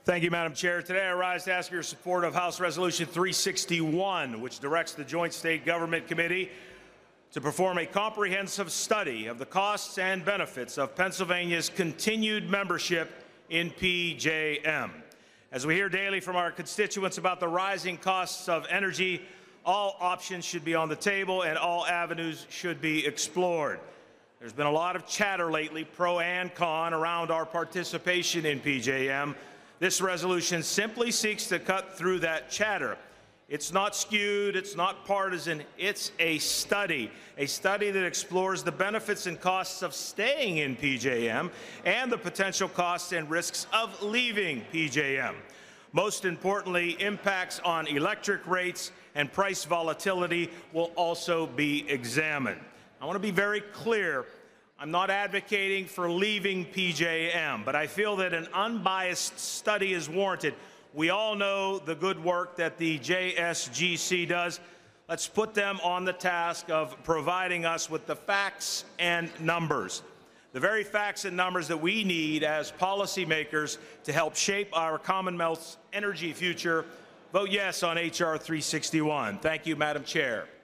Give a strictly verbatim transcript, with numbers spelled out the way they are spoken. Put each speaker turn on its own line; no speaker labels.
Thank you, Madam Chair. Today I rise to ask your support of House Resolution three sixty-one, which directs the Joint State Government Committee to perform a comprehensive study of the costs and benefits of Pennsylvania's continued membership in P J M. As we hear daily from our constituents about the rising costs of energy, all options should be on the table and all avenues should be explored. There's been a lot of chatter lately, pro and con, around our participation in P J M. This resolution simply seeks to cut through that chatter. It's not skewed, it's not partisan, it's a study, a study that explores the benefits and costs of staying in P J M and the potential costs and risks of leaving P J M. Most importantly, impacts on electric rates and price volatility will also be examined. I want to be very clear. I'm not advocating for leaving P J M, but I feel that an unbiased study is warranted. We all know the good work that the J S G C does. Let's put them on the task of providing us with the facts and numbers, the very facts and numbers that we need as policymakers to help shape our Commonwealth's energy future. Vote yes on H R three sixty-one. Thank you, Madam Chair.